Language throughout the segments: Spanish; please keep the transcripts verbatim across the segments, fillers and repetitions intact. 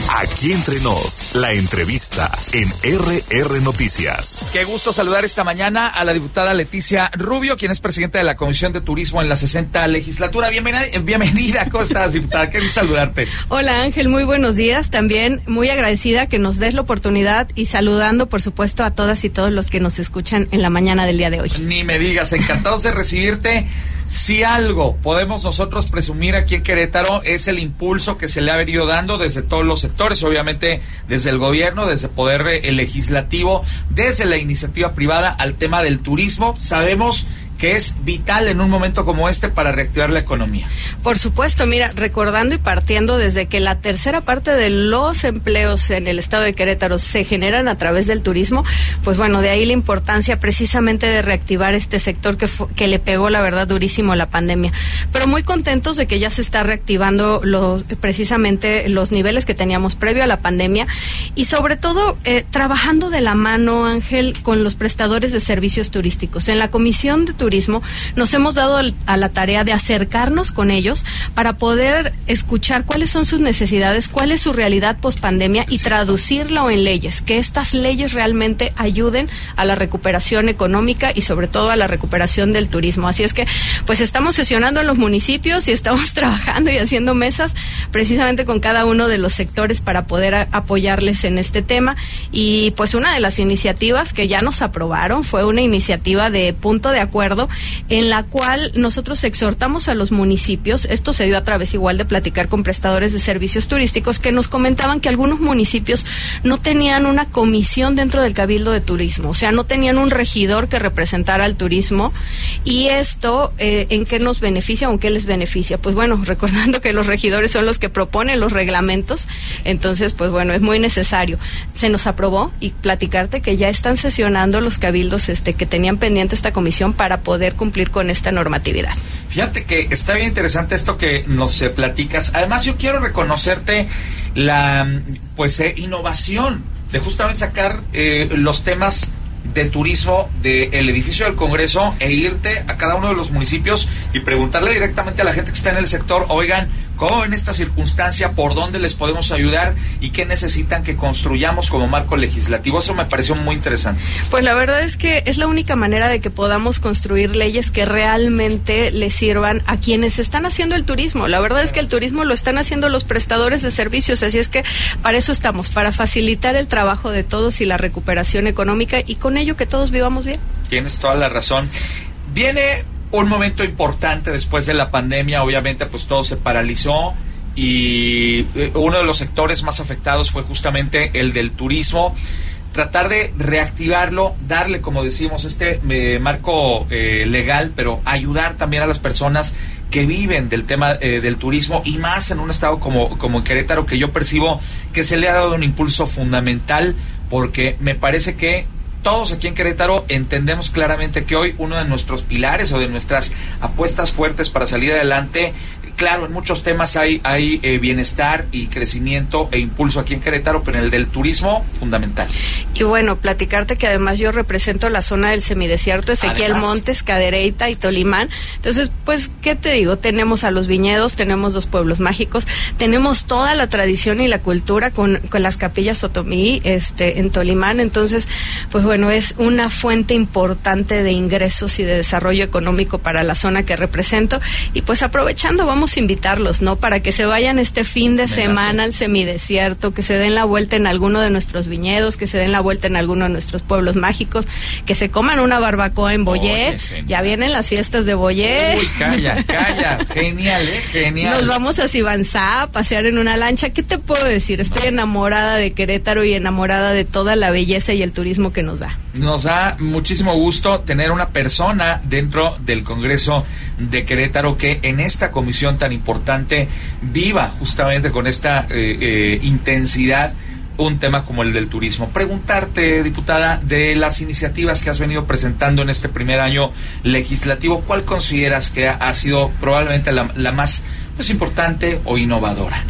Aquí entre nos, la entrevista en R R Noticias. Qué gusto saludar esta mañana a la diputada Leticia Rubio, quien es presidenta de la Comisión de Turismo en la sesenta legislatura. Bienvenida, bienvenida. ¿Cómo estás, diputada? Qué gusto saludarte. Hola, Ángel, muy buenos días. También muy agradecida que nos des la oportunidad y saludando, por supuesto, a todas y todos los que nos escuchan en la mañana del día de hoy. Ni me digas, encantados de recibirte. Si algo podemos nosotros presumir aquí en Querétaro es el impulso que se le ha venido dando desde todos los sectores, obviamente desde el gobierno, desde el poder el legislativo, desde la iniciativa privada al tema del turismo. Sabemos que es vital en un momento como este para reactivar la economía. Por supuesto, mira, recordando y partiendo desde que la tercera parte de los empleos en el estado de Querétaro se generan a través del turismo, pues bueno, de ahí la importancia precisamente de reactivar este sector que, fue, que le pegó la verdad durísimo la pandemia. Pero muy contentos de que ya se está reactivando los, precisamente los niveles que teníamos previo a la pandemia y sobre todo eh, trabajando de la mano, Ángel, con los prestadores de servicios turísticos. En la Comisión de Turismo nos hemos dado a la tarea de acercarnos con ellos para poder escuchar cuáles son sus necesidades, cuál es su realidad post-pandemia y traducirlo en leyes, que estas leyes realmente ayuden a la recuperación económica y sobre todo a la recuperación del turismo. Así es que pues estamos sesionando en los municipios y estamos trabajando y haciendo mesas precisamente con cada uno de los sectores para poder a, apoyarles en este tema. Y pues una de las iniciativas que ya nos aprobaron fue una iniciativa de punto de acuerdo en la cual nosotros exhortamos a los municipios, esto se dio a través igual de platicar con prestadores de servicios turísticos que nos comentaban que algunos municipios no tenían una comisión dentro del Cabildo de Turismo, o sea, no tenían un regidor que representara al turismo y esto, eh, ¿en qué nos beneficia o en qué les beneficia? Pues bueno, recordando que los regidores son los que proponen los reglamentos, entonces pues bueno, es muy necesario. Se nos aprobó y platicarte que ya están sesionando los cabildos este que tenían pendiente esta comisión para poder cumplir con esta normatividad. Fíjate que está bien interesante esto que nos eh, platicas. Además, yo quiero reconocerte la pues eh, innovación de justamente sacar eh, los temas de turismo del edificio del Congreso e irte a cada uno de los municipios y preguntarle directamente a la gente que está en el sector, oigan, ¿cómo en esta circunstancia, por dónde les podemos ayudar y qué necesitan que construyamos como marco legislativo? Eso me pareció muy interesante. Pues la verdad es que es la única manera de que podamos construir leyes que realmente le sirvan a quienes están haciendo el turismo. La verdad es que el turismo lo están haciendo los prestadores de servicios, así es que para eso estamos, para facilitar el trabajo de todos y la recuperación económica y con ello que todos vivamos bien. Tienes toda la razón. Viene un momento importante después de la pandemia, obviamente pues todo se paralizó y uno de los sectores más afectados fue justamente el del turismo. Tratar de reactivarlo, darle, como decimos, este eh, marco eh, legal, pero ayudar también a las personas que viven del tema eh, del turismo y más en un estado como, como en Querétaro, que yo percibo que se le ha dado un impulso fundamental porque me parece que todos aquí en Querétaro entendemos claramente que hoy uno de nuestros pilares o de nuestras apuestas fuertes para salir adelante, claro, en muchos temas hay, hay eh, bienestar y crecimiento e impulso aquí en Querétaro, pero en el del turismo, fundamental. Y bueno, platicarte que además yo represento la zona del semidesierto, Ezequiel además. Montes, Cadereyta y Tolimán. Entonces, pues, ¿qué te digo? Tenemos a los viñedos, tenemos los pueblos mágicos, tenemos toda la tradición y la cultura con, con las capillas otomí este, en Tolimán. Entonces, pues bueno, es una fuente importante de ingresos y de desarrollo económico para la zona que represento. Y pues aprovechando, vamos a invitarlos, ¿no? Para que se vayan este fin de semana al semidesierto, que se den la vuelta en alguno de nuestros viñedos, que se den la vuelta en alguno de nuestros pueblos mágicos, que se coman una barbacoa en Boyé. Oye, ya vienen las fiestas de Boyé. Uy, calla, calla. Genial, ¿eh? Genial. Nos vamos a Sibanzá a pasear en una lancha. ¿Qué te puedo decir? Estoy enamorada de Querétaro y enamorada de toda la belleza y el turismo que nos da. Nos da muchísimo gusto tener una persona dentro del Congreso de Querétaro que en esta comisión tan importante viva justamente con esta eh, eh, intensidad un tema como el del turismo. Preguntarte, diputada, de las iniciativas que has venido presentando en este primer año legislativo, ¿cuál consideras que ha, ha sido probablemente la, la más pues importante o innovadora?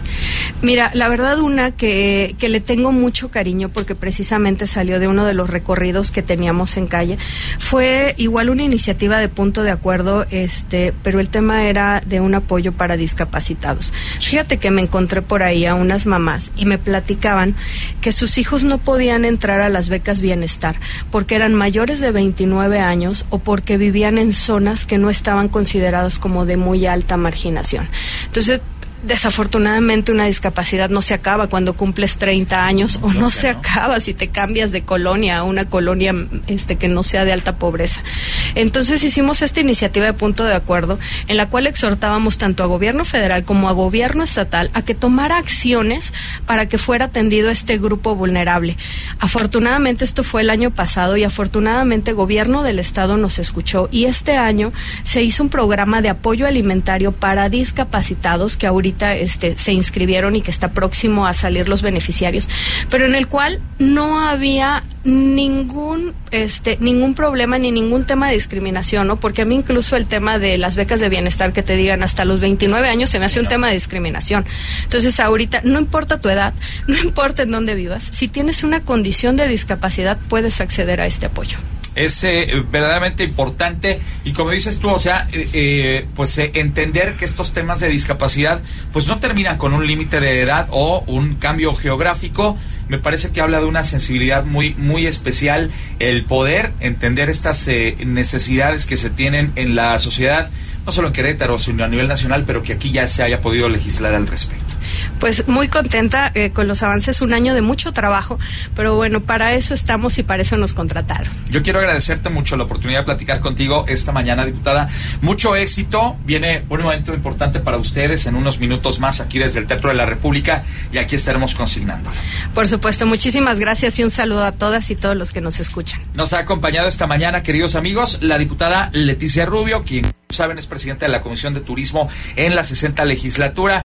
Mira, la verdad una que, que le tengo mucho cariño porque precisamente salió de uno de los recorridos que teníamos en calle, fue igual una iniciativa de punto de acuerdo, este, pero el tema era de un apoyo para discapacitados. Fíjate que me encontré por ahí a unas mamás y me platicaban que sus hijos no podían entrar a las becas bienestar porque eran mayores de veintinueve años o porque vivían en zonas que no estaban consideradas como de muy alta marginación. Entonces, desafortunadamente una discapacidad no se acaba cuando cumples treinta años o no se acaba si te cambias de colonia a una colonia este que no sea de alta pobreza. Entonces hicimos esta iniciativa de punto de acuerdo en la cual exhortábamos tanto a gobierno federal como a gobierno estatal a que tomara acciones para que fuera atendido este grupo vulnerable. Afortunadamente esto fue el año pasado y afortunadamente el gobierno del estado nos escuchó y este año se hizo un programa de apoyo alimentario para discapacitados que ahorita Este, se inscribieron y que está próximo a salir los beneficiarios, pero en el cual no había ningún este ningún problema ni ningún tema de discriminación, ¿no? Porque a mí incluso el tema de las becas de bienestar que te digan hasta los veintinueve años se me hace un tema de discriminación. Entonces ahorita no importa tu edad, no importa en dónde vivas, si tienes una condición de discapacidad puedes acceder a este apoyo. Es eh, verdaderamente importante y como dices tú, o sea, eh, eh, pues eh, entender que estos temas de discapacidad pues no terminan con un límite de edad o un cambio geográfico. Me parece que habla de una sensibilidad muy muy especial el poder entender estas eh, necesidades que se tienen en la sociedad, no solo en Querétaro, sino a nivel nacional, pero que aquí ya se haya podido legislar al respecto. Pues muy contenta eh, con los avances, un año de mucho trabajo, pero bueno, para eso estamos y para eso nos contrataron. Yo quiero agradecerte mucho la oportunidad de platicar contigo esta mañana, diputada. Mucho éxito, viene un momento importante para ustedes en unos minutos más aquí desde el Teatro de la República y aquí estaremos consignándolo. Por supuesto, muchísimas gracias y un saludo a todas y todos los que nos escuchan. Nos ha acompañado esta mañana, queridos amigos, la diputada Leticia Rubio, quien saben es presidenta de la Comisión de Turismo en la sesenta legislatura.